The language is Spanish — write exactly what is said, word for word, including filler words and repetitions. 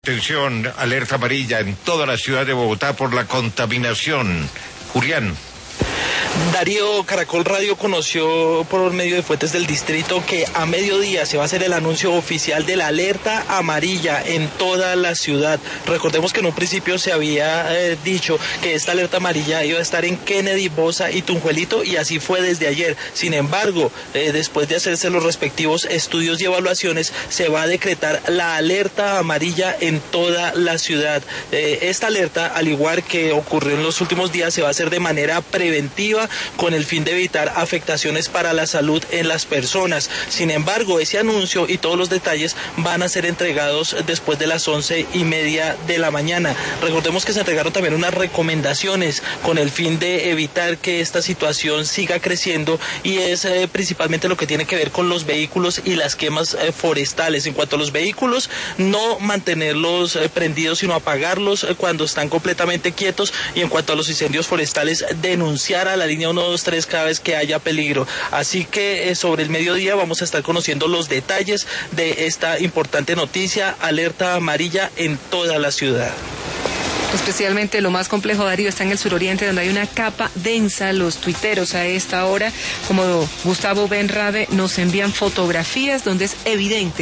Atención, alerta amarilla en toda la ciudad de Bogotá por la contaminación. Julián. Darío, Caracol Radio conoció por medio de fuentes del distrito que a mediodía se va a hacer el anuncio oficial de la alerta amarilla en toda la ciudad. Recordemos que en un principio se había eh, dicho que esta alerta amarilla iba a estar en Kennedy, Bosa y Tunjuelito, y así fue desde ayer. Sin embargo, eh, después de hacerse los respectivos estudios y evaluaciones, se va a decretar la alerta amarilla en toda la ciudad. Eh, esta alerta, al igual que ocurrió en los últimos días, se va a hacer de manera preventiva, con el fin de evitar afectaciones para la salud en las personas. Sin embargo, ese anuncio y todos los detalles van a ser entregados después de las once y media de la mañana. Recordemos que se entregaron también unas recomendaciones con el fin de evitar que esta situación siga creciendo, y es eh, principalmente lo que tiene que ver con los vehículos y las quemas eh, forestales. En cuanto a los vehículos, no mantenerlos eh, prendidos, sino apagarlos eh, cuando están completamente quietos, y en cuanto a los incendios forestales, denunciar a la línea uno dos tres cada vez que haya peligro. Así que eh, sobre el mediodía vamos a estar conociendo los detalles de esta importante noticia, alerta amarilla en toda la ciudad. Especialmente lo más complejo, Darío, está en el suroriente, donde hay una capa densa. Los tuiteros a esta hora, como Gustavo Benrade, nos envían fotografías donde es evidente